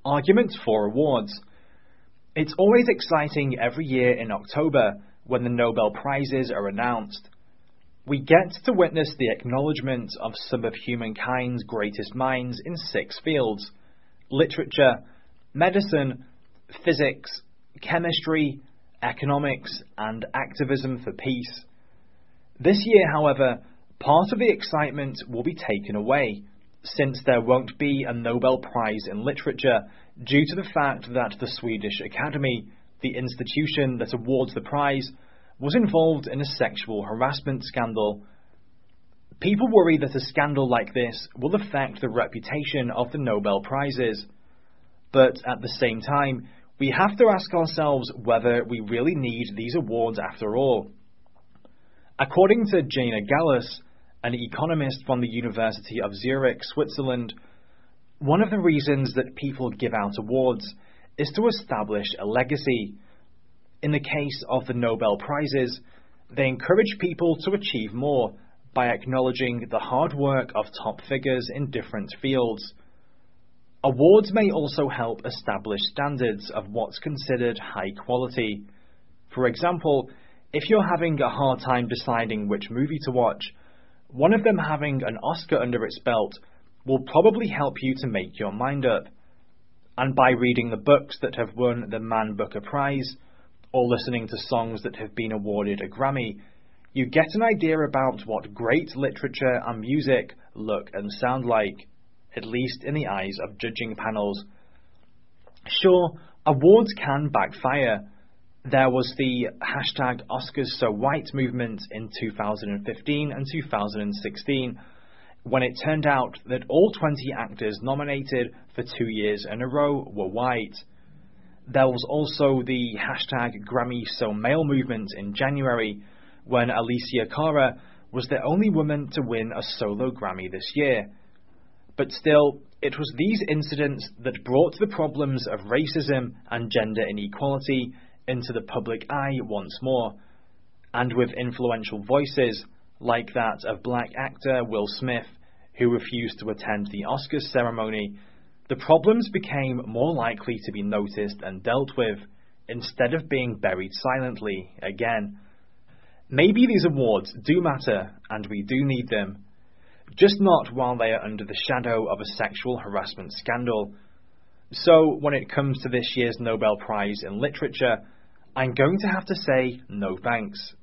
Arguments for awards. It's always exciting every year in October when the Nobel Prizes are announced. We get to witness the acknowledgement of some of humankind's greatest minds in 6 fields: literature, medicine, physics, chemistry, economics, and activism for peace. This year, however, part of the excitement will be taken away, since there won't be a Nobel Prize in Literature due to the fact that the Swedish Academy, the institution that awards the prize, was involved in a sexual harassment scandal. People worry that a scandal like this will affect the reputation of the Nobel Prizes. But at the same time, we have to ask ourselves whether we really need these awards after all. According to Jana Gallus, an economist from the University of Zurich, Switzerland, one of the reasons that people give out awards is to establish a legacy. In the case of the Nobel Prizes, they encourage people to achieve more by acknowledging the hard work of top figures in different fields. Awards may also help establish standards of what's considered high quality. For example, if you're having a hard time deciding which movie to watch, one of them having an Oscar under its belt will probably help you to make your mind up. And by reading the books that have won the Man Booker Prize, or listening to songs that have been awarded a Grammy, you get an idea about what great literature and music look and sound like, at least in the eyes of judging panels. Sure, awards can backfire. There was the #OscarsSoWhite movement in 2015 and 2016, when it turned out that all 20 actors nominated for 2 years in a row were white. There was also the #GrammySoMale movement in January, when Alicia Cara was the only woman to win a solo Grammy this year. But still, it was these incidents that brought the problems of racism and gender inequality into the public eye once more, and with influential voices, like that of black actor Will Smith, who refused to attend the Oscars ceremony, the problems became more likely to be noticed and dealt with, instead of being buried silently again. Maybe these awards do matter, and we do need them, just not while they are under the shadow of a sexual harassment scandal. So, when it comes to this year's Nobel Prize in Literature, I'm going to have to say no thanks.